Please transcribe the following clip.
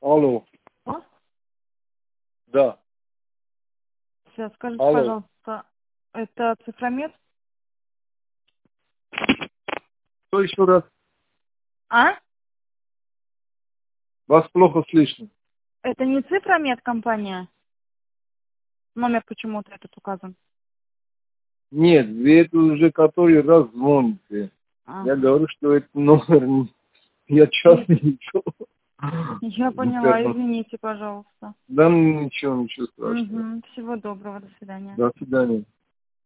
Алло. А? Да. Сейчас, скажите, Алло. пожалуйста, это Цифромет? Что еще раз? А? Вас плохо слышно. Это не Цифромет компания? Номер почему-то этот указан. Нет, вы это уже который раз звоните. Я Ага. говорю, что это номер, я часто ничего. Я поняла, извините, пожалуйста. Да, ничего страшного. Угу. Всего доброго, до свидания. До свидания.